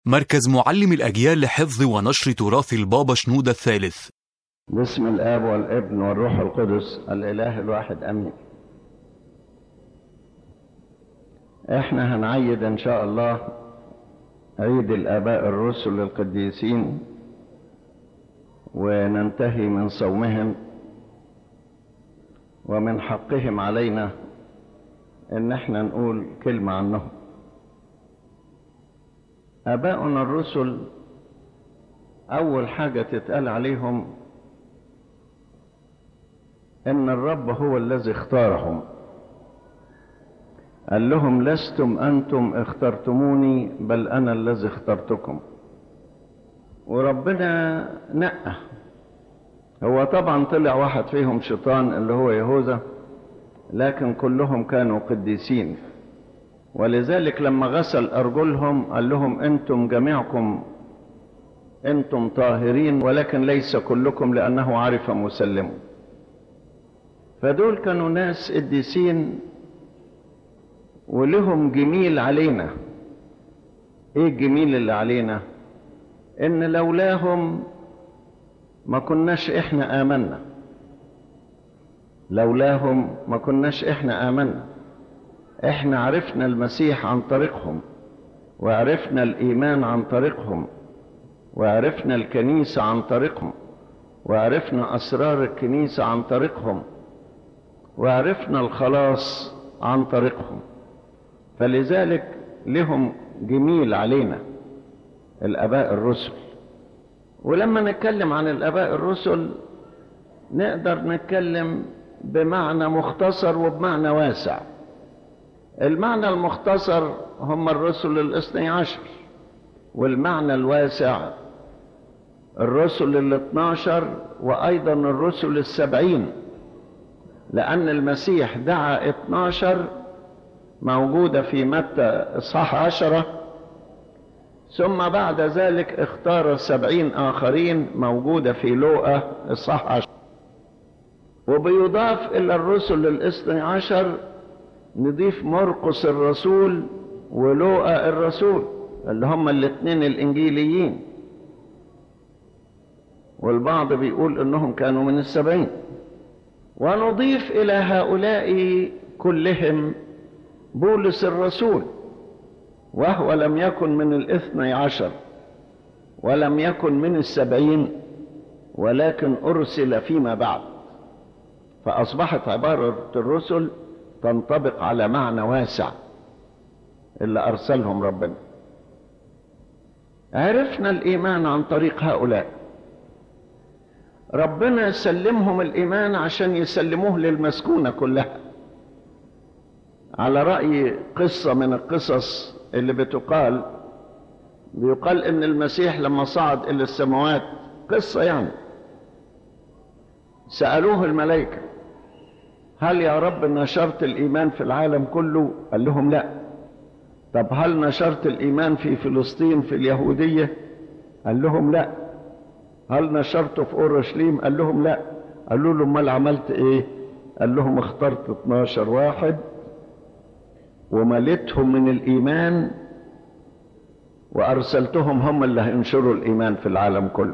مركز معلم الأجيال لحفظ ونشر تراث البابا شنودة الثالث. باسم الآب والابن والروح القدس الإله الواحد أمين. احنا هنعيد إن شاء الله عيد الآباء الرسل القديسين وننتهي من صومهم، ومن حقهم علينا إن احنا نقول كلمة عنهم. آباؤنا الرسل أول حاجة تتقال عليهم إن الرب هو الذي اختارهم. قال لهم: لستم أنتم اخترتموني بل أنا الذي اخترتكم. وربنا نقى. هو طبعا طلع واحد فيهم شيطان اللي هو يهوذا، لكن كلهم كانوا قديسين، ولذلك لما غسل أرجلهم قال لهم: أنتم جميعكم أنتم طاهرين، ولكن ليس كلكم، لأنه عرف مسلمه. فدول كانوا ناس قديسين ولهم جميل علينا. ايه الجميل اللي علينا؟ ان لولاهم ما كناش احنا آمنا. لولاهم ما كناش احنا آمنا. احنا عرفنا المسيح عن طريقهم، وعرفنا الإيمان عن طريقهم، وعرفنا الكنيسة عن طريقهم، وعرفنا أسرار الكنيسة عن طريقهم، وعرفنا الخلاص عن طريقهم. فلذلك لهم جميل علينا الآباء الرسل. ولما نتكلم عن الآباء الرسل نقدر نتكلم بمعنى مختصر وبمعنى واسع. المعنى المختصر هم الرسل 12، والمعنى الواسع الرسل 12، وأيضا الرسل 70، لأن المسيح دعا 12 موجودة في متى إصحاح 10، ثم بعد ذلك اختار 70 آخرين موجودة في لوقا إصحاح 10. وبيضاف إلى الرسل 12 نضيف مرقس الرسول ولوقا الرسول اللي هم الاثنين الإنجيليين، والبعض بيقول إنهم كانوا من 70. ونضيف إلى هؤلاء كلهم بولس الرسول، وهو لم يكن من 12 ولم يكن من 70، ولكن أرسل فيما بعد. فأصبحت عبارة الرسل تنطبق على معنى واسع اللي أرسلهم ربنا. عرفنا الإيمان عن طريق هؤلاء. ربنا سلمهم الإيمان عشان يسلموه للمسكونة كلها، على رأي قصة من القصص اللي بيقال إن المسيح لما صعد إلى السماوات، قصة يعني، سألوه الملائكة: هل يا رب نشرت الإيمان في العالم كله؟ قال لهم: لا. طب هل نشرت الإيمان في فلسطين في اليهودية؟ قال لهم: لا. هل نشرته في أورشليم؟ قال لهم: لا. قالوا له: امال عملت ايه؟ قال لهم: اخترت 12 واحد ومليتهم من الإيمان وأرسلتهم هم اللي هينشروا الإيمان في العالم كله.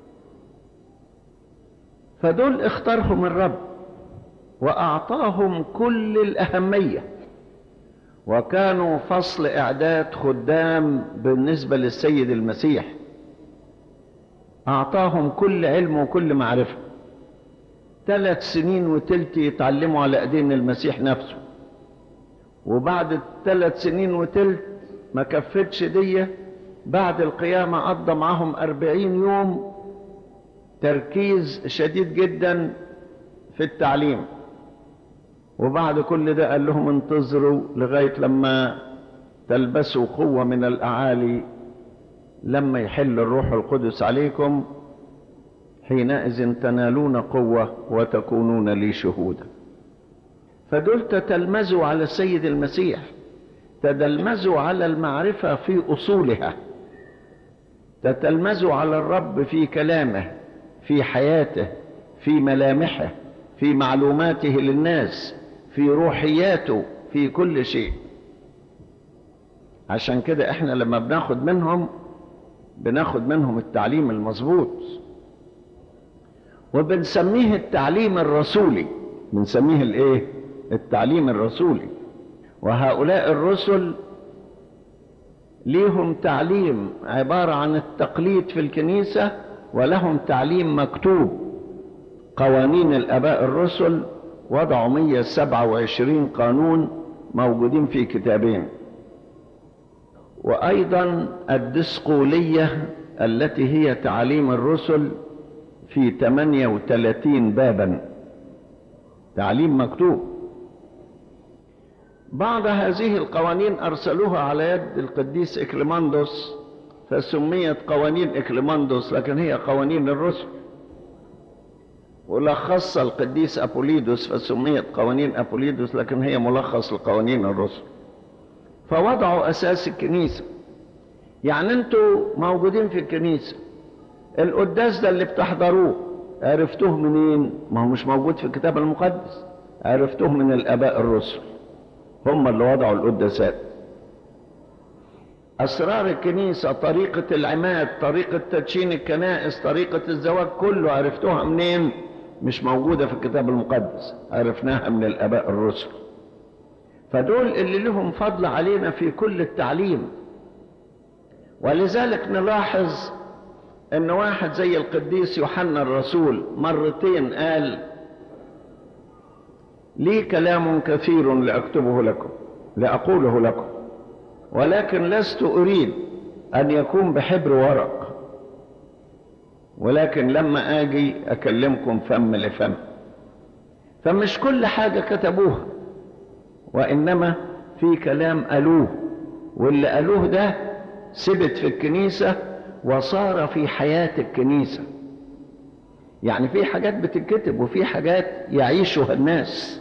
فدول اختارهم الرب وأعطاهم كل الأهمية، وكانوا فصل إعداد خدام بالنسبة للسيد المسيح. أعطاهم كل علم وكل معرفة. 3 سنين وتلت يتعلموا على أيدين المسيح نفسه، وبعد 3 سنين وتلت ما كفتش دي، بعد القيامة قضى معهم 40 يوم تركيز شديد جدا في التعليم. وبعد كل ده قال لهم: انتظروا لغاية لما تلبسوا قوة من الأعالي، لما يحل الروح القدس عليكم، حينئذ تنالون قوة وتكونون لي شهودا. فدول تتلمذوا على السيد المسيح، تتلمذوا على المعرفة في أصولها، تتلمذوا على الرب في كلامه، في حياته، في ملامحه، في معلوماته للناس، في روحياته، في كل شيء. عشان كده احنا لما بناخد منهم بناخد منهم التعليم المظبوط، وبنسميه التعليم الرسولي. بنسميه الايه؟ التعليم الرسولي. وهؤلاء الرسل ليهم تعليم عبارة عن التقليد في الكنيسة، ولهم تعليم مكتوب. قوانين الآباء الرسل وضعوا 127 قانون موجودين في كتابين. وأيضا الدسقولية التي هي تعليم الرسل في 38 بابا، تعليم مكتوب. بعض هذه القوانين أرسلوها على يد القديس إكليماندوس فسميت قوانين إكليماندوس، لكن هي قوانين الرسل. ولخصها القديس أبوليدوس فسميت قوانين أبوليدوس، لكن هي ملخص لقوانين الرسل. فوضعوا أساس الكنيسة. يعني انتوا موجودين في الكنيسة، القداس ده اللي بتحضروه عرفتوه منين؟ ما هو مش موجود في الكتاب المقدس، عرفتوه من الآباء الرسل، هم اللي وضعوا القداسات. أسرار الكنيسة، طريقة العماد، طريقة تدشين الكنائس، طريقة الزواج، كله عرفتوها منين؟ مش موجودة في الكتاب المقدس، عرفناها من الآباء الرسل. فدول اللي لهم فضل علينا في كل التعليم. ولذلك نلاحظ ان واحد زي القديس يوحنا الرسول مرتين قال: لي كلام كثير لأكتبه لكم، لأقوله لكم، ولكن لست أريد أن يكون بحبر ورق، ولكن لما آجي أكلمكم فم لفم. فمش كل حاجة كتبوها، وإنما في كلام قالوه، واللي قالوه ده ثبت في الكنيسة وصار في حياة الكنيسة. يعني في حاجات بتتكتب وفي حاجات يعيشها الناس.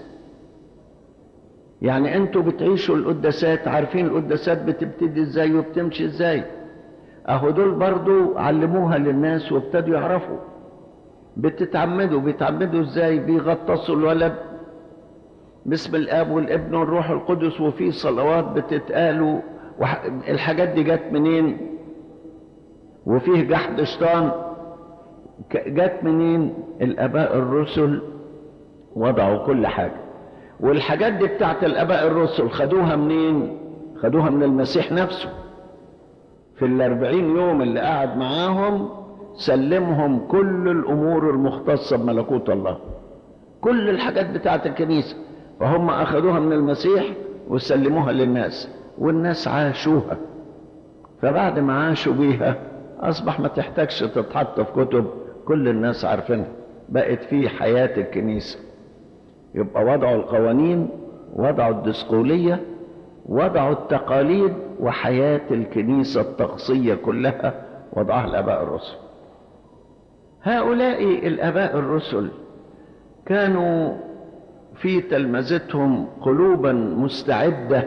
يعني انتوا بتعيشوا القداسات، عارفين القداسات بتبتدي ازاي وبتمشي ازاي. اهو دول برضو علموها للناس وابتدوا يعرفوا. بيتعمدوا ازاي؟ بيغطسوا الولد باسم الاب والابن والروح القدس، وفي صلوات بتتقال. الحاجات دي جت منين؟ وفيه جحد شيطان جت منين؟ الآباء الرسل وضعوا كل حاجة. والحاجات دي بتاعت الآباء الرسل خدوها منين؟ خدوها من المسيح نفسه. في 40 يوم اللي قعد معاهم سلمهم كل الأمور المختصة بملكوت الله، كل الحاجات بتاعت الكنيسة، فهم أخدوها من المسيح وسلموها للناس، والناس عاشوها. فبعد ما عاشوا بيها أصبح ما تحتاجش تتحط في كتب، كل الناس عارفينها، بقت في حياة الكنيسة. يبقى وضعوا القوانين، وضعوا الدسقولية، وضعوا التقاليد، وحياة الكنيسة الطقسية كلها وضعها الآباء الرسل. هؤلاء الآباء الرسل كانوا في تلمذتهم قلوبا مستعدة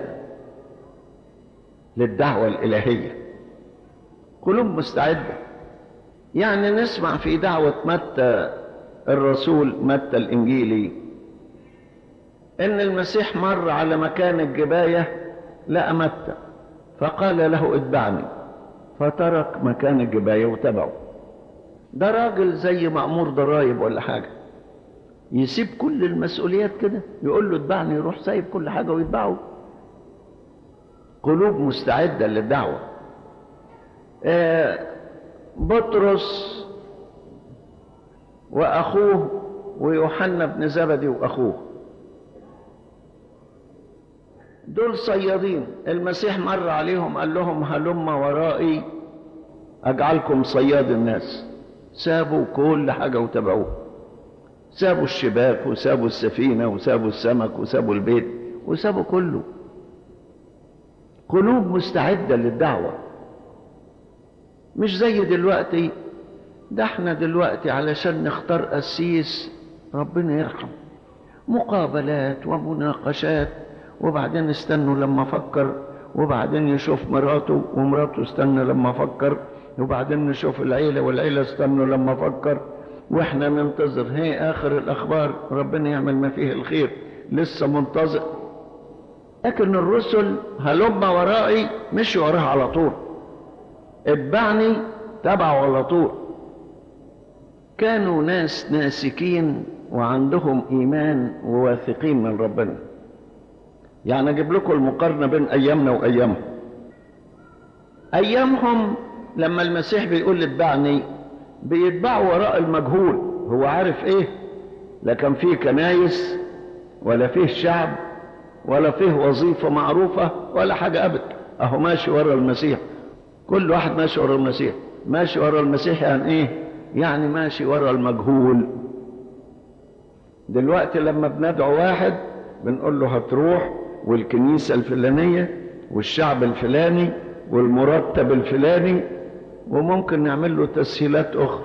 للدعوة الإلهية، قلوب مستعدة. يعني نسمع في دعوة متى الرسول، متى الإنجيلي، إن المسيح مر على مكان الجباية لقى متى فقال له: اتبعني، فترك مكان الجباية وتبعه. ده راجل زي مأمور ضرايب ولا حاجة، يسيب كل المسؤوليات كده، يقول له اتبعني، يروح سايب كل حاجة ويتبعه. قلوب مستعدة للدعوة. بطرس وأخوه ويوحنا بن زبدي وأخوه، دول صيادين. المسيح مر عليهم قال لهم: هلم ورائي أجعلكم صياد الناس. سابوا كل حاجة وتبعوه، سابوا الشباك وسابوا السفينة وسابوا السمك وسابوا البيت وسابوا كله. قلوب مستعدة للدعوة، مش زي دلوقتي. ده احنا دلوقتي علشان نختار قسيس ربنا يرحم، مقابلات ومناقشات، وبعدين استنوا لما افكر، وبعدين يشوف مراته ومراته استنى لما افكر، وبعدين نشوف العيلة والعيلة استنوا لما افكر، واحنا ننتظر. هي اخر الاخبار ربنا يعمل ما فيه الخير، لسه منتظر. لكن الرسل هلم ورائي مشوا وراها على طول. اتبعني تبعه على طول. كانوا ناس ناسكين وعندهم إيمان وواثقين من ربنا. يعني أجيب لكم المقارنة بين أيامنا وأيامهم. أيامهم لما المسيح بيقول اتبعني بيتبعوا وراء المجهول، هو عارف إيه؟ لا كان فيه كنايس ولا فيه شعب ولا فيه وظيفة معروفة ولا حاجة أبدا، أهو ماشي ورا المسيح. كل واحد ماشي ورا المسيح. ماشي ورا المسيح يعني إيه؟ يعني ماشي ورا المجهول. دلوقتي لما بندعو واحد بنقول له هتروح والكنيسة الفلانية والشعب الفلاني والمرتب الفلاني، وممكن نعمل له تسهيلات أخرى.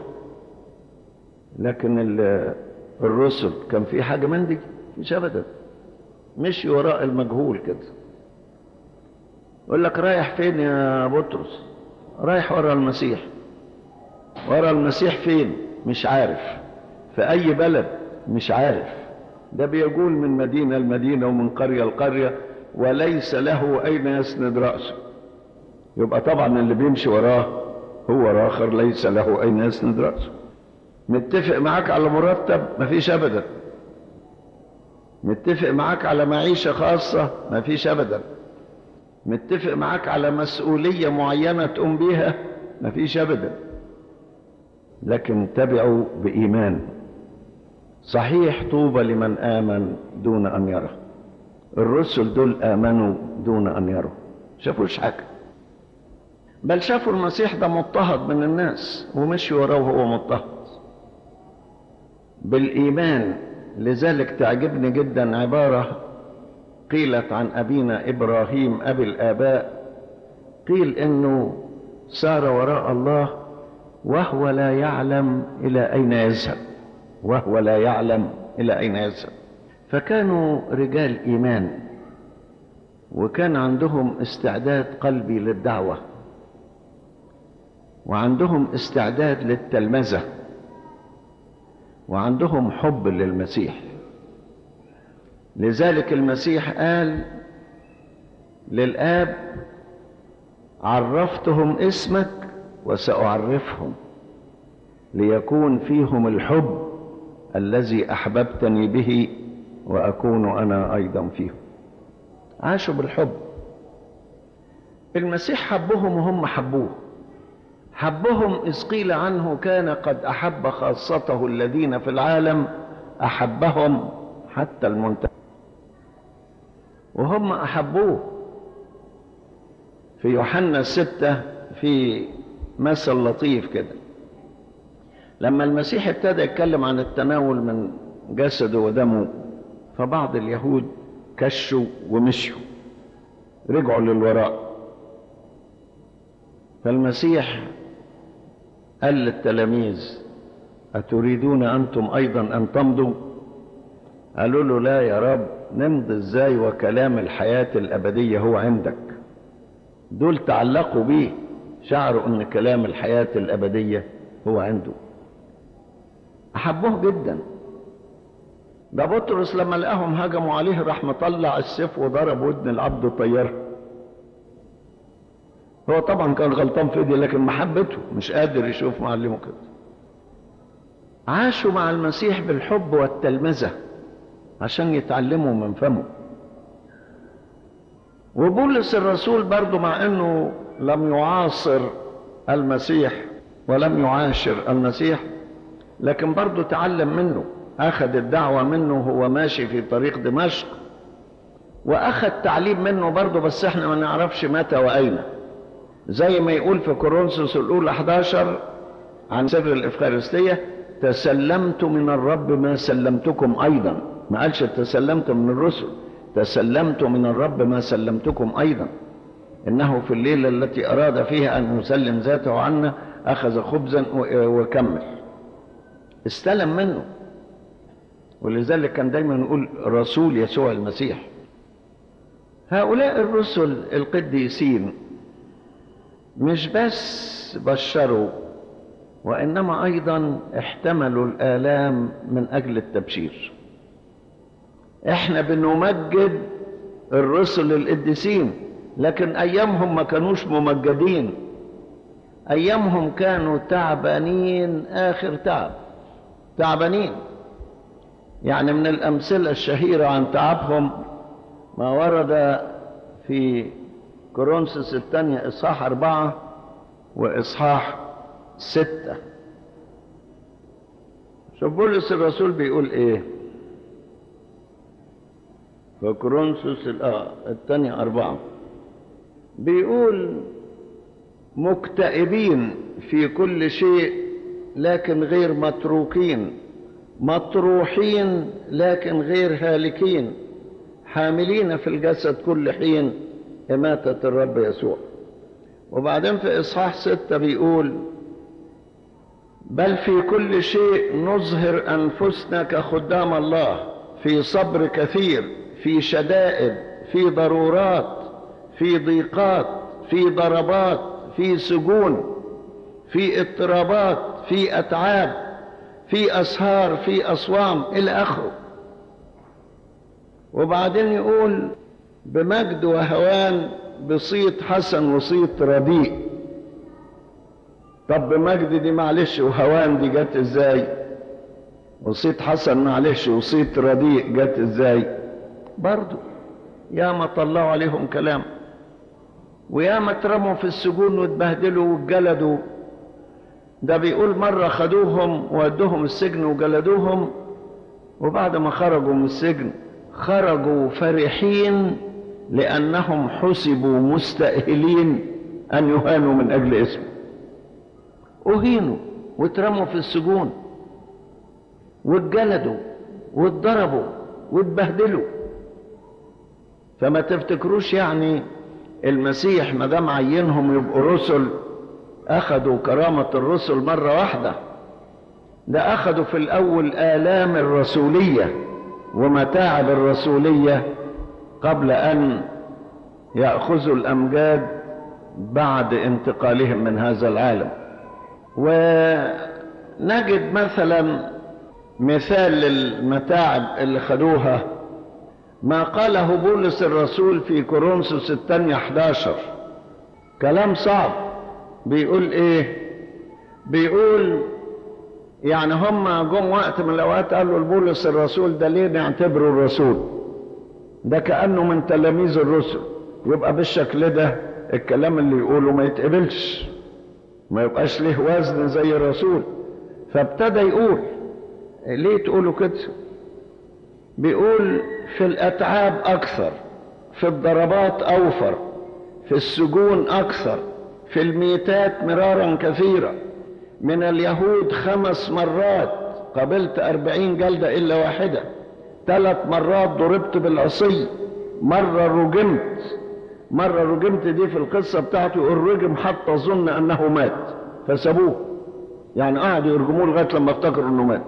لكن الرسل كان في حاجة من دي؟ مش أبدا. مشي وراء المجهول كده. يقول لك رايح فين يا بطرس؟ رايح ورا المسيح. ورا المسيح فين؟ مش عارف. في أي بلد؟ مش عارف. ده بيقول من مدينة لمدينة ومن قرية لقرية وليس له أين يسند رأسه. يبقى طبعا اللي بيمشي وراه هو آخر ليس له أين يسند رأسه. متفق معاك على مرتب؟ مفيش أبدا. متفق معاك على معيشة خاصة؟ مفيش أبدا. متفق معاك على مسؤولية معينة تقوم بيها؟ مفيش أبدا. لكن تبعوا بإيمان. صحيح طوبى لمن آمن دون أن يرى. الرسل دول آمنوا دون أن يروا، شافوش حاجة، بل شافوا المسيح ده مضطهد من الناس ومشوا وراه وهو مضطهد بالإيمان. لذلك تعجبني جدا عبارة قيلت عن أبينا إبراهيم أبي الآباء. قيل إنه سار وراء الله وهو لا يعلم إلى أين يذهب، وهو لا يعلم إلى أين يذهب. فكانوا رجال إيمان، وكان عندهم استعداد قلبي للدعوة، وعندهم استعداد للتلمذة، وعندهم حب للمسيح. لذلك المسيح قال للآب عرفتهم اسمك وسأعرفهم ليكون فيهم الحب الذي أحببتني به وأكون أنا أيضا فيهم. عاشوا بالحب. المسيح حبهم وهم حبوه. حبهم إذ قيل عنه كان قد أحب خاصته الذين في العالم أحبهم حتى المنتهى. وهم أحبوه. في يوحنا 6 في مثل لطيف كده، لما المسيح ابتدى يتكلم عن التناول من جسده ودمه، فبعض اليهود كشوا ومشوا، رجعوا للوراء. فالمسيح قال للتلاميذ أتريدون أنتم أيضا أن تمضوا؟ قالوا له لا يا رب، نمضي ازاي وكلام الحياة الأبدية هو عندك. دول تعلقوا بيه، شعروا أن كلام الحياة الأبدية هو عنده. أحبوه جدا. ده بطرس لما لقاهم هجموا عليه راح مطلع السيف وضرب ودن العبد وطيرها. هو طبعا كان غلطان في دي، لكن محبته مش قادر يشوف معلمه كده. عاشوا مع المسيح بالحب والتلمذة عشان يتعلموا من فمه. وبولس الرسول برضو مع انه لم يعاصر المسيح ولم يعاشر المسيح، لكن برضو تعلم منه، اخذ الدعوة منه وهو ماشي في طريق دمشق، واخذ تعليم منه برضو، بس احنا ما نعرفش متى واين. زي ما يقول في كورنثوس الاولى 11 عن سر الافخارستية تسلمت من الرب ما سلمتكم ايضا. ما قالش تسلمت من الرسل، تسلمت من الرب ما سلمتكم ايضا. انه في الليلة التي اراد فيها ان يسلم ذاته عنا اخذ خبزا وكمل، استلم منه. ولذلك كان دايما نقول رسول يسوع المسيح. هؤلاء الرسل القديسين مش بس بشروا، وإنما أيضا احتملوا الآلام من أجل التبشير. احنا بنمجد الرسل القديسين، لكن أيامهم ما كانوش ممجدين. أيامهم كانوا تعبانين آخر تعبانين. يعني من الأمثلة الشهيرة عن تعبهم ما ورد في كورنثوس الثانية إصحاح 4 وإصحاح 6. شوف بولس الرسول بيقول إيه في كورنثوس الثانية 4. بيقول: مكتئبين في كل شيء لكن غير متروكين، مطروحين لكن غير هالكين، حاملين في الجسد كل حين إماتة الرب يسوع. وبعدين في إصحاح 6 بيقول: بل في كل شيء نظهر أنفسنا كخدام الله، في صبر كثير، في شدائد، في ضرورات، في ضيقات، في ضربات، في سجون، في اضطرابات، في أتعاب، في أسهار، في أصوام إلى آخره. وبعدين يقول: بمجد وهوان، بصيت حسن وصيت رديء. طب بمجد دي معلش وهوان دي جت ازاي؟ وصيت حسن معلش وصيت رديء جت ازاي؟ برضو يا ما طلعوا عليهم كلام، ويا ما اترموا في السجون واتبهدلوا واتجلدوا. ده بيقول مرة خدوهم وودوهم السجن وجلدوهم، وبعد ما خرجوا من السجن خرجوا فرحين لأنهم حسبوا مستأهلين أن يهانوا من أجل اسمه. أهينوا واترموا في السجون واتجلدوا واتضربوا واتبهدلوا. فما تفتكروش يعني المسيح ما دام عينهم يبقوا رسل أخذوا كرامة الرسل مرة واحدة. ده أخذوا في الأول آلام الرسولية ومتاعب الرسولية قبل أن يأخذوا الأمجاد بعد انتقالهم من هذا العالم. ونجد مثلا مثال للمتاعب اللي خدوها ما قاله بولس الرسول في كورنثوس الثانية 11. كلام صعب. بيقول ايه؟ بيقول يعني هم جم وقت من الاوقات قالوا لبولس الرسول: ده ليه نعتبره الرسول؟ ده كأنه من تلاميذ الرسل، يبقى بالشكل ده الكلام اللي يقوله ما يتقبلش، ما يبقاش له وزن زي الرسول. فابتدى يقول: ليه تقولوا كده؟ بيقول: في الأتعاب أكثر، في الضربات أوفر، في السجون أكثر، في الميتات مرارا كثيرا، من اليهود 5 مرات قبلت 40 جلدة إلا واحدة، 3 مرات ضربت بالعصي، مرة رجمت دي في القصة بتاعته الرجم حتى ظن أنه مات فسابوه، يعني قعدوا يرجموه لغاية لما افتكروا أنه مات.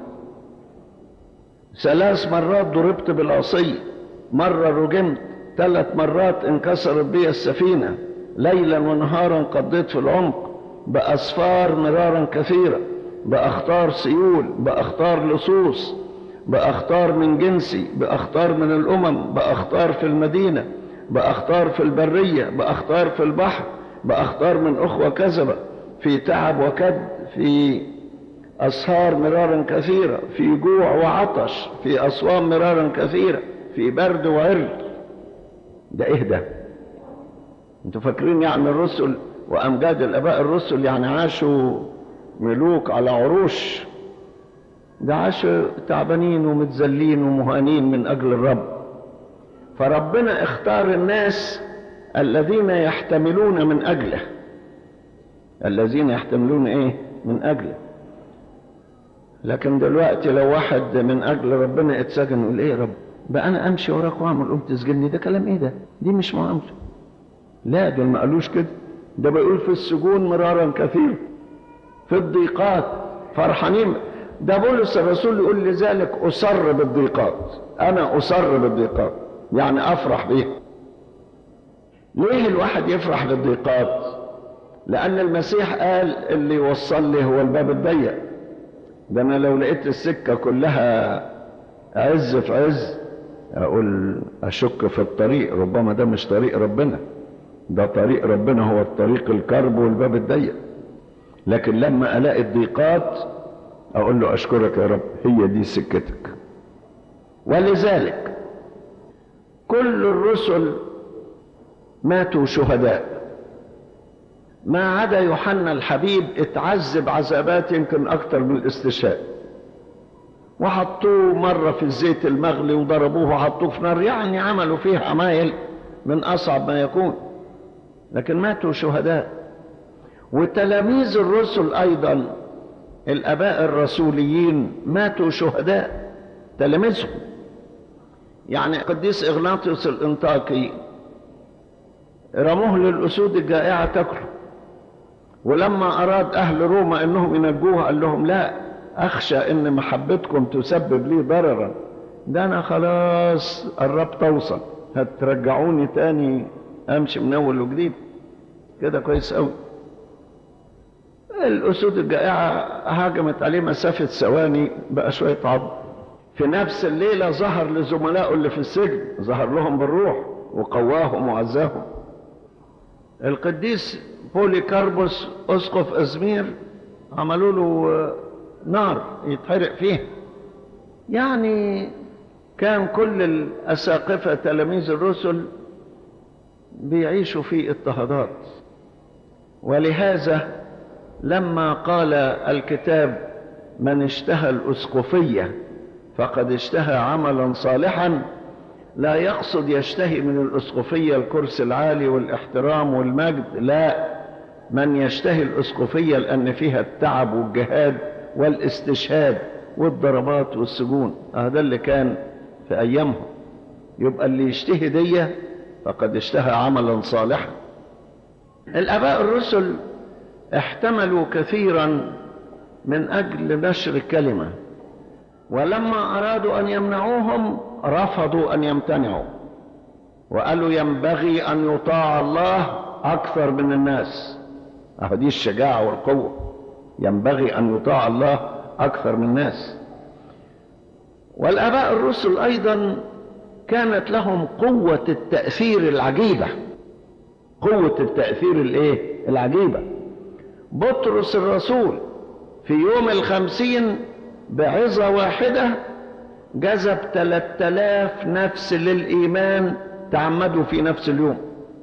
3 مرات ضربت بالعصي، مرة رجمت، 3 مرات انكسرت بي السفينة، ليلا ونهارا قضيت في العمق، بأسفار مرارا كثيرة، بأخطار سيول، بأخطار لصوص، بأخطار من جنسي، بأخطار من الأمم، بأخطار في المدينة، بأخطار في البرية، بأخطار في البحر، بأخطار من أخوة كذبة، في تعب وكد، في أسهار مرارا كثيرة، في جوع وعطش، في أصوام مرارا كثيرة، في برد وعرق. ده إيه ده؟ انتوا فاكرين يعني الرسل وأمجاد الآباء الرسل يعني عاشوا ملوك على عروش؟ ده عاشوا تعبانين ومتذلين ومهانين من أجل الرب. فربنا اختار الناس الذين يحتملون من أجله. الذين يحتملون إيه؟ من أجله. لكن دلوقتي لو واحد من أجل ربنا اتسجن يقول: إيه يا رب بقى أنا أمشي وراك وأعمل قوم تسجني؟ ده كلام إيه ده؟ دي مش معاملة. لا، دول ما قالوش كده. ده بيقول في السجون مرارا كثير، في الضيقات فرحانين. ده بولس الرسول يقول: لذلك أسر بالضيقات. أنا أسر بالضيقات، يعني أفرح بيها. ليه الواحد يفرح بالضيقات؟ لأن المسيح قال: اللي يوصل لي هو الباب الضيق. ده أنا لو لقيت السكة كلها عز في عز أقول أشك في الطريق، ربما ده مش طريق ربنا، ده طريق ربنا هو الطريق الكرب والباب الضيق. لكن لما الاقي الضيقات اقول له اشكرك يا رب، هي دي سكتك. ولذلك كل الرسل ماتوا شهداء، ما عدا يوحنا الحبيب اتعذب عذابات يمكن اكتر من الاستشهاد، وحطوه مرة في الزيت المغلي وضربوه وحطوه في نار، يعني عملوا فيه عمايل من اصعب ما يكون، لكن ماتوا شهداء. وتلاميذ الرسل ايضا الاباء الرسوليين ماتوا شهداء، تلاميذهم. يعني قديس اغناطيوس الانطاكي رموه للاسود الجائعة تاكله، ولما اراد اهل روما انهم ينجوه قال لهم لا، اخشى ان محبتكم تسبب لي ضررا، ده انا خلاص قربت اوصل، هترجعوني تاني امشي من اول وجديد كده كويس قوي. الاسود الجائعة هاجمت عليه مسافة ثواني، بقى شوية عض. في نفس الليلة ظهر لزملائه اللي في السجن، ظهر لهم بالروح وقواهم وعزاهم. القديس بوليكاربوس اسقف ازمير عملوا له نار يتحرق فيها. يعني كان كل الاساقفة تلاميذ الرسل بيعيشوا في اضطهادات. ولهذا لما قال الكتاب من اشتهى الاسقفية فقد اشتهى عملا صالحا، لا يقصد يشتهي من الاسقفية الكرسي العالي والاحترام والمجد، لا، من يشتهي الاسقفية لان فيها التعب والجهاد والاستشهاد والضربات والسجون. هذا اللي كان في ايامهم. يبقى اللي يشتهي دي فقد اشتهى عملا صالحا. الاباء الرسل احتملوا كثيرا من اجل نشر الكلمة، ولما ارادوا ان يمنعوهم رفضوا ان يمتنعوا، وقالوا ينبغي ان يطاع الله اكثر من الناس. دي الشجاعة والقوة، ينبغي ان يطاع الله اكثر من الناس. والاباء الرسل ايضا كانت لهم قوة التأثير العجيبة، قوة التأثير العجيبة. بطرس الرسول في يوم 50 بعظة واحدة جذب 3000 نفس للإيمان تعمدوا في نفس اليوم.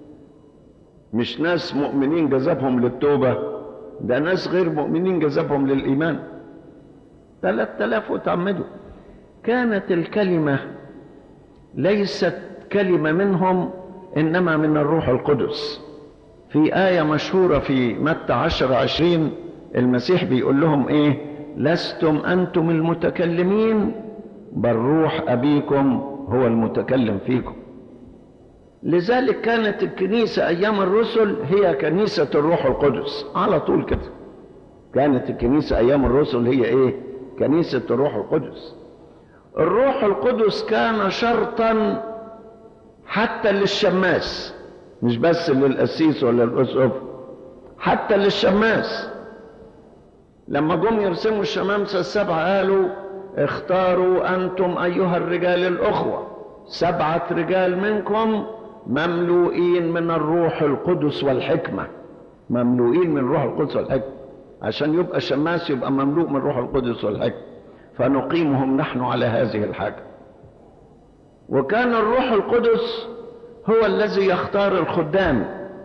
مش ناس مؤمنين جذبهم للتوبة، ده ناس غير مؤمنين جذبهم للإيمان. 3000 وتعمدوا. كانت الكلمة ليست كلمة منهم إنما من الروح القدس. في آية مشهورة في متى 10:20 المسيح بيقول لهم إيه؟ لستم أنتم المتكلمين بل روح أبيكم هو المتكلم فيكم. لذلك كانت الكنيسة أيام الرسل هي كنيسة الروح القدس على طول كده. كانت الكنيسة أيام الرسل هي إيه؟ كنيسة الروح القدس. الروح القدس كان شرطا حتى للشماس، مش بس للقسيس ولا الأسقف، حتى للشماس. لما جم يرسموا الشمامسة السبعة قالوا اختاروا أنتم أيها الرجال الأخوة 7 رجال منكم مملوئين من الروح القدس والحكمة، مملوئين من الروح القدس والحكمة، عشان يبقى شماس يبقى مملوء من الروح القدس والحكمة، فنقيمهم نحن على هذه الحاجة. وكان الروح القدس هو الذي يختار الخدام.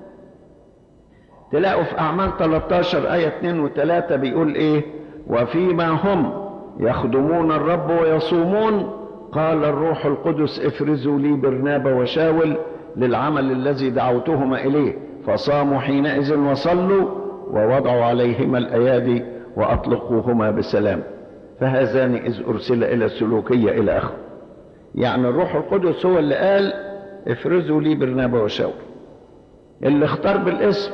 تلاقوا في أعمال 13 آية 2 و3 بيقول إيه؟ وفيما هم يخدمون الرب ويصومون قال الروح القدس افرزوا لي برنابا وشاول للعمل الذي دعوتهما إليه، فصاموا حينئذ وصلوا ووضعوا عليهما الأيادي وأطلقوهما بسلام، فهذان إذ أرسل إلى السلوكية إلى آخره. يعني الروح القدس هو اللي قال افرزوا لي برنابا وشاول، اللي اختار بالاسم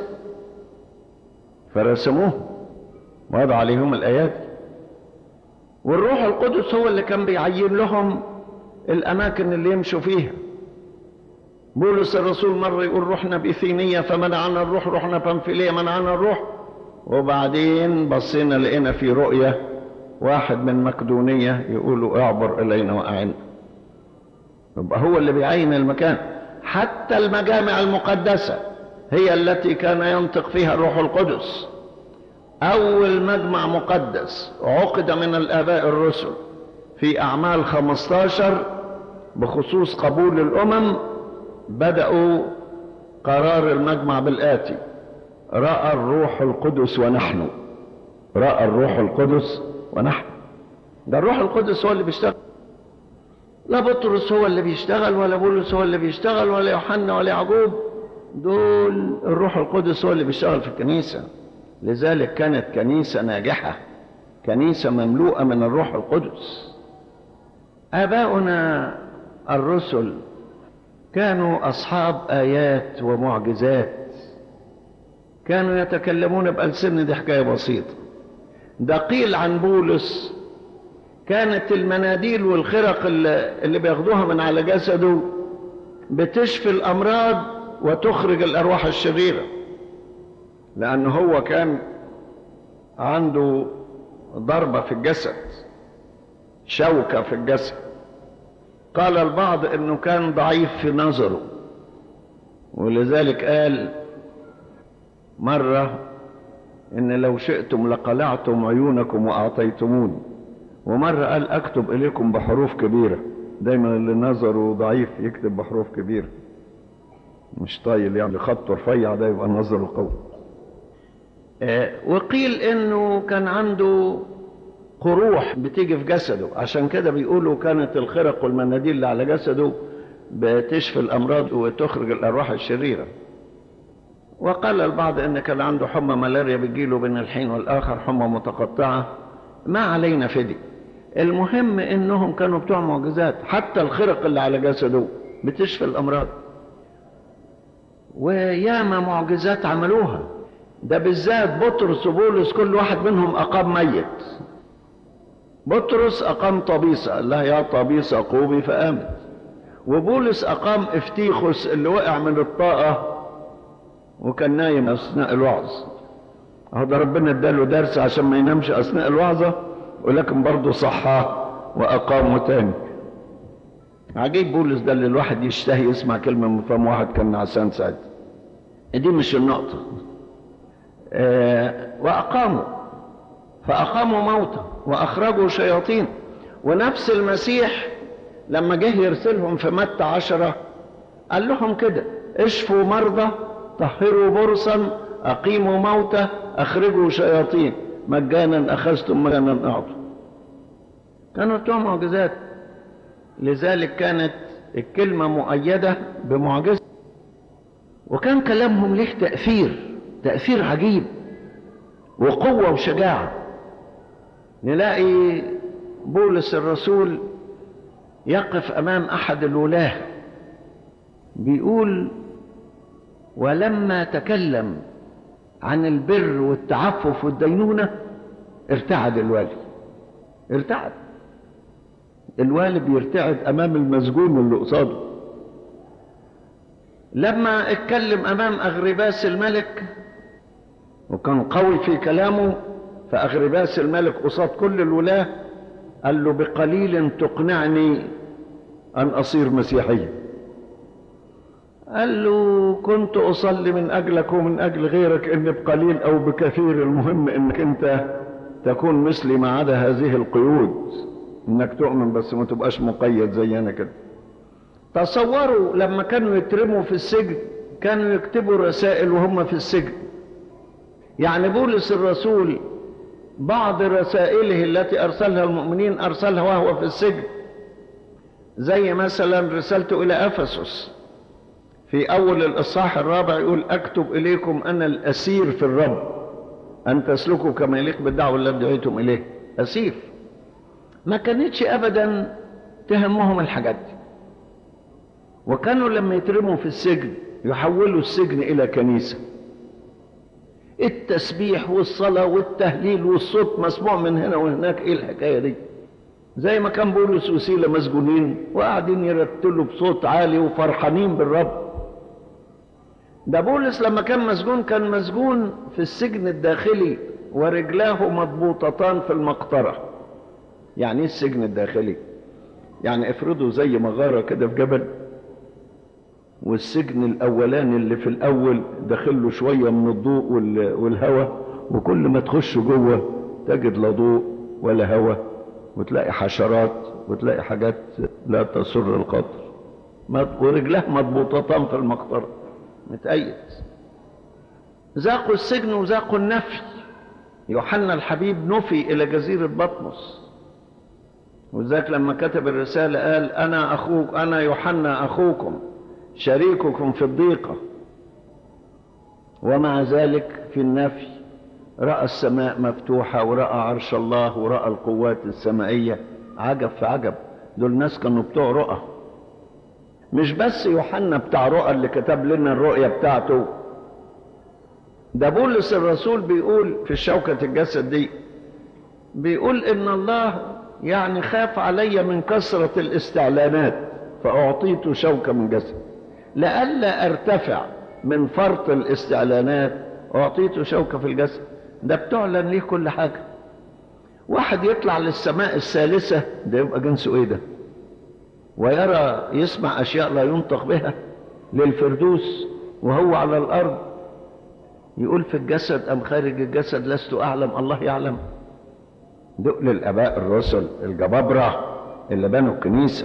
فرسموه ووضع عليهم الآيات. والروح القدس هو اللي كان بيعين لهم الأماكن اللي يمشوا فيها. بولس الرسول مرة يقول رحنا بإثينية فمنعنا الروح، رحنا بنفيلية منعنا الروح، وبعدين بصينا لقينا في رؤية واحد من مقدونية يقولوا اعبر إلينا وأعنا. يبقى هو اللي بيعين المكان. حتى المجامع المقدسة هي التي كان ينطق فيها الروح القدس. أول مجمع مقدس عقد من الآباء الرسل في أعمال 15 بخصوص قبول الأمم، بدأوا قرار المجمع بالآتي: رأى الروح القدس ونحن. رأى الروح القدس ونحن. ده الروح القدس هو اللي بيشتغل، لا بطرس هو اللي بيشتغل، ولا بولس هو اللي بيشتغل، ولا يوحنا ولا يعقوب. دول الروح القدس هو اللي بيشتغل في الكنيسة. لذلك كانت كنيسة ناجحة، كنيسة مملوءة من الروح القدس. آباؤنا الرسل كانوا أصحاب آيات ومعجزات، كانوا يتكلمون بألسنة. دي حكاية بسيطة. ده قيل عن بولس كانت المناديل والخرق اللي بياخدوها من على جسده بتشفي الأمراض وتخرج الأرواح الشريرة، لأنه هو كان عنده ضربة في الجسد، شوكة في الجسد. قال البعض إنه كان ضعيف في نظره، ولذلك قال مرة إن لو شئتم لقلعتم عيونكم وأعطيتموني، ومرة قال أكتب إليكم بحروف كبيرة. دايما اللي نظره ضعيف يكتب بحروف كبيرة، مش طايل يعني خط رفيع ده يبقى نظره قوي. وقيل إنه كان عنده قروح بتيجي في جسده، عشان كده بيقولوا كانت الخرق والمناديل اللي على جسده بتشفي الأمراض وتخرج الأرواح الشريرة. وقال البعض إن كان عنده حمى ملاريا بتجيله بين الحين والآخر، حمى متقطعة. ما علينا فدي. المهم إنهم كانوا بتوع معجزات، حتى الخرق اللي على جسده بتشفي الأمراض. وياما معجزات عملوها. ده بالذات بطرس وبولس كل واحد منهم أقام ميت. بطرس أقام طبيسة، قال لها يا طبيسة قومي فقامت. وبولس أقام افتيخوس اللي وقع من الطاقة وكان نايم أثناء الوعظ. هذا ربنا اداله درس عشان ما ينامش أثناء الوعظة، ولكن برضه صحاه وأقامه تاني. عجيب بولس ده اللي الواحد يشتهي يسمع كلمة من فم واحد كان نعسان ساعتها. دي مش النقطة. فأقاموا موتى وأخرجوا شياطين. ونفس المسيح لما جه يرسلهم في متى 10 قال لهم كده: اشفوا مرضى، طهروا برصا، أقيموا موتى، أخرجوا شياطين، مجانا أخذتم مجانا أعطوا. كانوا بتوع معجزات. لذلك كانت الكلمة مؤيدة بمعجزة. وكان كلامهم له تأثير عجيب وقوة وشجاعة. نلاقي بولس الرسول يقف أمام أحد الولاة بيقول: ولما تكلم عن البر والتعفف والدينونة ارتعد الوالي. ارتعد الوالي، بيرتعد أمام المسجون اللي قصاده. لما اتكلم أمام أغرباس الملك وكان قوي في كلامه، فأغرباس الملك قصاد كل الولاة قال له: بقليل تقنعني أن أصير مسيحيا. قال له: كنت أصلي من أجلك ومن أجل غيرك إن بقليل أو بكثير، المهم إنك أنت تكون مثلي ما عدا هذه القيود، إنك تؤمن بس ما تبقاش مقيد زينا كده. تصوروا لما كانوا يترموا في السجن كانوا يكتبوا رسائل وهم في السجن. يعني بولس الرسول بعض رسائله التي أرسلها المؤمنين أرسلها وهو في السجن، زي مثلا رسالته إلى أفسس في أول الإصحاح 4 يقول: أكتب إليكم أنا الأسير في الرب أن تسلكوا كما يليق بالدعوة التي دعيتم إليه. أسير. ما كانتش أبدا تهمهم الحاجات دي. وكانوا لما يترموا في السجن يحولوا السجن إلى كنيسة. التسبيح والصلاة والتهليل والصوت مسموع من هنا وهناك. إيه الحكاية دي؟ زي ما كان بولس وسيلة مسجونين وقاعدين يرتلوا بصوت عالي وفرحانين بالرب. ده بولس لما كان مسجون كان مسجون في السجن الداخلي ورجلاه مضبوطتان في المقطرة. يعني ايه السجن الداخلي؟ يعني افرضوا زي مغارة كده في جبل، والسجن الاولاني اللي في الاول داخله شوية من الضوء والهواء، وكل ما تخش جوه تجد لا ضوء ولا هواء، وتلاقي حشرات وتلاقي حاجات لا تسر الخاطر، ورجلها مضبوطتان في المقطرة متأيد. ذاقوا السجن وذاقوا النفي. يوحنا الحبيب نفي إلى جزيرة بطمس، وذاك لما كتب الرسالة قال أنا أخوك، أنا يوحنا أخوكم شريككم في الضيقة. ومع ذلك في النفي رأى السماء مفتوحة ورأى عرش الله ورأى القوات السمائية. عجب في عجب، دول ناس كانوا بتوع رؤى. مش بس يوحنا بتاع رؤى اللي كتب لنا الرؤية بتاعته، ده بولس الرسول بيقول في شوكة الجسد دي، بيقول إن الله يعني خاف علي من كثرة الاستعلانات فأعطيت شوكة من جسد، لئلا أرتفع من فرط الاستعلانات أعطيت شوكة في الجسد. ده بتعلن ليه كل حاجة. واحد يطلع للسماء الثالثة، ده يبقى جنسه ايه ده؟ ويرى يسمع أشياء لا ينطق بها، للفردوس وهو على الأرض يقول في الجسد أم خارج الجسد لست أعلم، الله يعلم. دول الآباء الرسل الجبابرة اللي بنوا الكنيسة،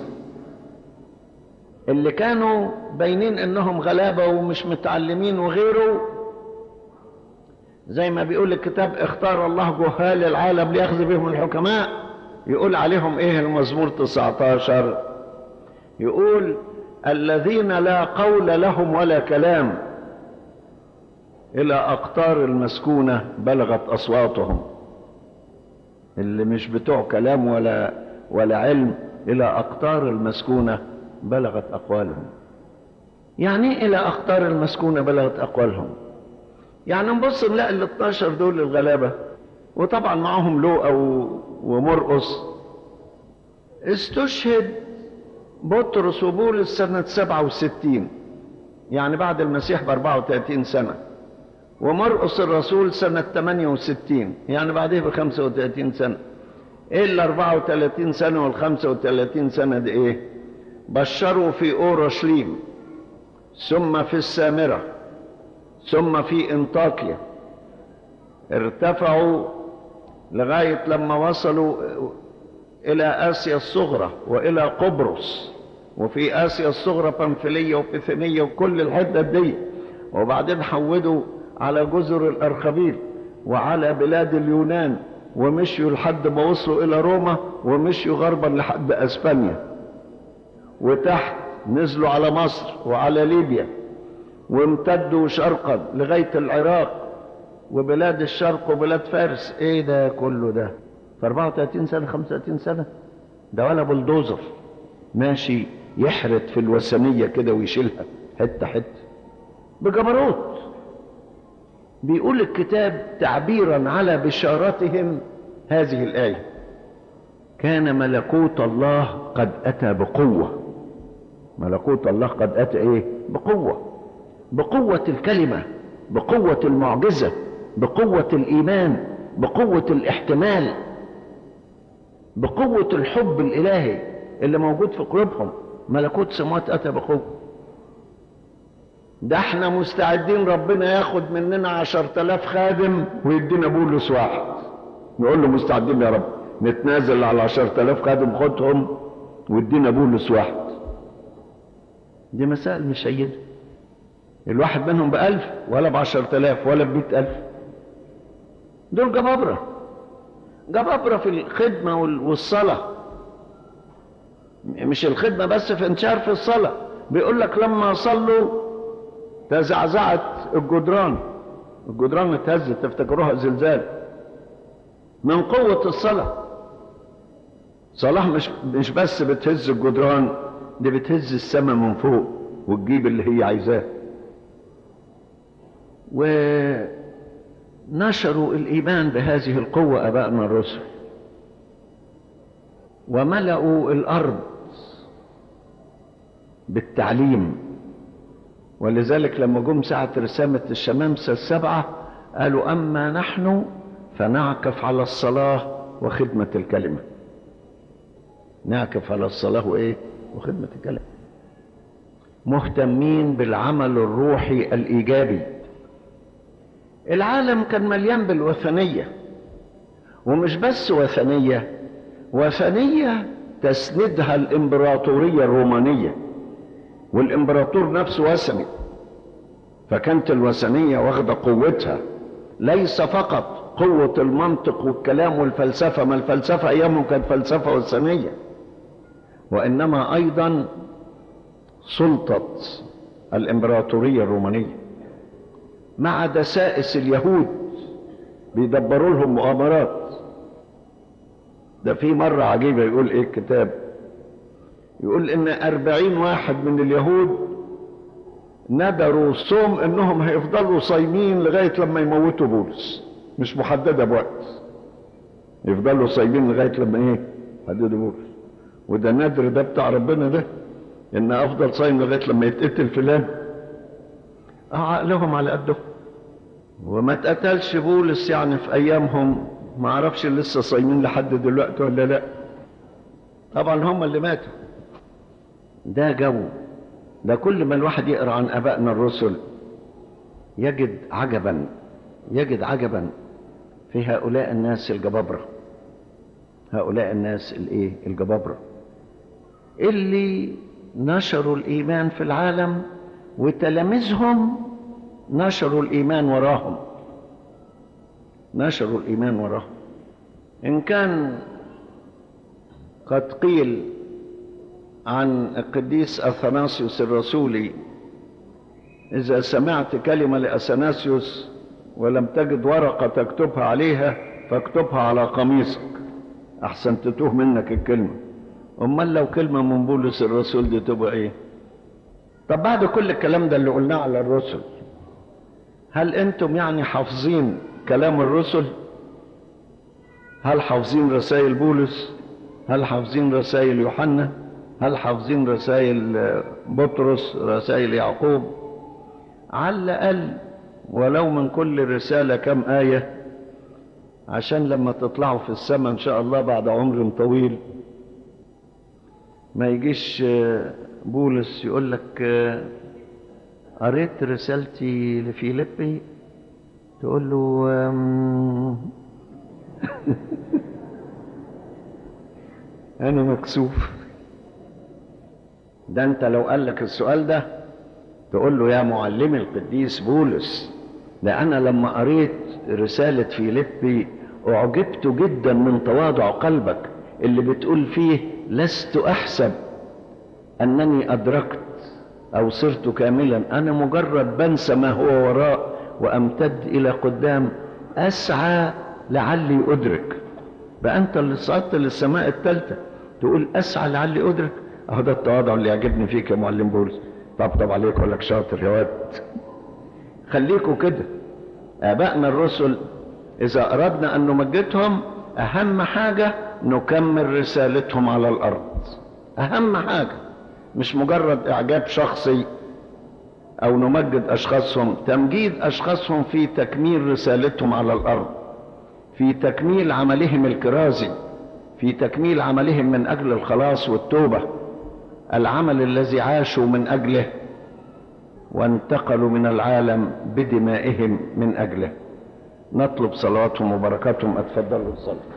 اللي كانوا باينين انهم غلابة ومش متعلمين وغيره. زي ما بيقول الكتاب اختار الله جهال العالم ليأخذ بهم الحكماء. يقول عليهم ايه المزمور 19؟ يقول الذين لا قول لهم ولا كلام الى اقطار المسكونة بلغت اصواتهم. اللي مش بتوع كلام ولا علم الى اقطار المسكونة بلغت أقوالهم. يعني إلى أقطار المسكونة بلغت أقوالهم؟ يعني نبص نلاقي ال 12 دول الغلابة، وطبعا معهم لوقا ومرقس. استشهد بطرس وبولس سنة 67، يعني بعد المسيح ب 34 سنة، ومرقس الرسول سنة 68، يعني بعديه ب 35 سنة. إيه ال 34 سنة وال 35 سنة دي إيه؟ بشروا في أورشليم، ثم في السامرة، ثم في انطاكيا. ارتفعوا لغاية لما وصلوا إلى آسيا الصغرى وإلى قبرص، وفي آسيا الصغرى بنفلية وبيثينية وكل الحتة دي. وبعدين حودوا على جزر الأرخبيل وعلى بلاد اليونان، ومشيوا لحد ما وصلوا إلى روما، ومشيوا غربا لحد أسبانيا، وتحت نزلوا على مصر وعلى ليبيا، وامتدوا شرقا لغاية العراق وبلاد الشرق وبلاد فارس. ايه ده كله ده في 34 سنة 35 سنة؟ ده ولا بلدوزر ماشي يحرت في الوثنية كده ويشيلها حتة حتة بجبروت. بيقول الكتاب تعبيرا على بشارتهم هذه الآية: كان ملكوت الله قد أتى بقوة. ملكوت الله قد أتى ايه؟ بقوة. بقوة الكلمة، بقوة المعجزة، بقوة الإيمان، بقوة الاحتمال، بقوة الحب الإلهي اللي موجود في قلوبهم. ملكوت السماوات أتى بقوة. ده احنا مستعدين ربنا ياخد مننا 10,000 خادم ويدينا بولس واحد، نقول له مستعدين يا رب نتنازل على 10,000 خادم، خدهم ويدينا بولس واحد. دي مسائل مش هينة. الواحد منهم ب1000 ولا ب10,000 ولا ب100,000. دول جبابرة، جبابرة في الخدمة والصلاة. مش الخدمة بس، في انتشار في الصلاة. بيقول لك لما صلوا تزعزعت الجدران اتهزت، تفتكروها زلزال من قوة الصلاة. صلاة مش بس بتهز الجدران، دي بتهز السماء من فوق وتجيب اللي هي عايزاه. ونشروا الإيمان بهذه القوة أبائنا الرسل، وملأوا الأرض بالتعليم. ولذلك لما جم ساعة رسامة الشمامسة ال7 قالوا أما نحن فنعكف على الصلاة وخدمة الكلمة. نعكف على الصلاة وإيه؟ وخدمة الكلمة. مهتمين بالعمل الروحي الإيجابي العالم كان مليان بالوثنية، ومش بس وثنية، وثنية تسندها الإمبراطورية الرومانية، والإمبراطور نفسه وثني، فكانت الوثنية واخدة قوتها، ليس فقط قوة المنطق والكلام والفلسفة، ما الفلسفة أيامهم كانت فلسفة وثنية، وإنما أيضا سلطة الإمبراطورية الرومانية مع دسائس اليهود بيدبروا لهم مؤامرات. ده في مرة عجيبة يقول إيه الكتاب، يقول إن 40 واحد من اليهود ندروا صوم إنهم هيفضلوا صايمين لغاية لما يموتوا بولس، مش محددة بوقت، يفضلوا صايمين لغاية لما إيه يحددوا بولس. وده نادر، ده بتاع ربنا ده، إن أفضل صايم لغاية لما يتقتل فلان. عقلهم على قدهم، وما اتقتلش بولس يعني في أيامهم، ما اعرفش لسه صايمين لحد دلوقتي ولا لا. طبعا هم اللي ماتوا. ده جو، ده كل ما الواحد يقرأ عن آبائنا الرسل يجد عجبا في هؤلاء الناس الجبابرة، هؤلاء الناس الجبابرة اللي نشروا الإيمان في العالم، وتلاميذهم نشروا الإيمان وراهم، نشروا الإيمان وراهم. إن كان قد قيل عن القديس أثناسيوس الرسولي: إذا سمعت كلمة لأثناسيوس ولم تجد ورقة تكتبها عليها فاكتبها على قميصك أحسن تتوه منك الكلمة. أمال لو كلمة من بولس الرسول دي تبقى إيه؟ طب بعد كل الكلام ده اللي قلناه على الرسل، هل أنتم يعني حافظين كلام الرسل؟ هل حافظين رسائل بولس؟ هل حافظين رسائل يوحنا؟ هل حافظين رسائل بطرس؟ رسائل يعقوب؟ على الأقل ولو من كل رسالة كم آية، عشان لما تطلعوا في السماء إن شاء الله بعد عمر طويل ما يجيش بولس يقول لك قريت رسالتي لفيليبي، تقول له أنا مكسوف. ده أنت لو قال لك السؤال ده تقول له: يا معلمي القديس بولس، ده أنا لما قريت رسالة فيليبي أعجبت جدا من تواضع قلبك اللي بتقول فيه: لست أحسب أنني أدركت أو صرت كاملا، أنا مجرد بنسى ما هو وراء وأمتد إلى قدام، أسعى لعلي أدرك. بقى أنت اللي صعدت للسماء الثالثة تقول أسعى لعلي أدرك؟ أهو ده التواضع اللي يعجبني فيك يا معلم بولس. طبطب عليك وأقول لك شاطر يا واد، خليكوا كده. آبائنا الرسل إذا أردنا أن نمجدهم أهم حاجة نكمل رسالتهم على الأرض، أهم حاجة، مش مجرد إعجاب شخصي أو نمجد أشخاصهم. تمجيد أشخاصهم في تكميل رسالتهم على الأرض، في تكميل عملهم الكرازي، في تكميل عملهم من أجل الخلاص والتوبة، العمل الذي عاشوا من أجله وانتقلوا من العالم بدمائهم من أجله. نطلب صلواتهم وبركاتهم. أتفضلوا الصلاة.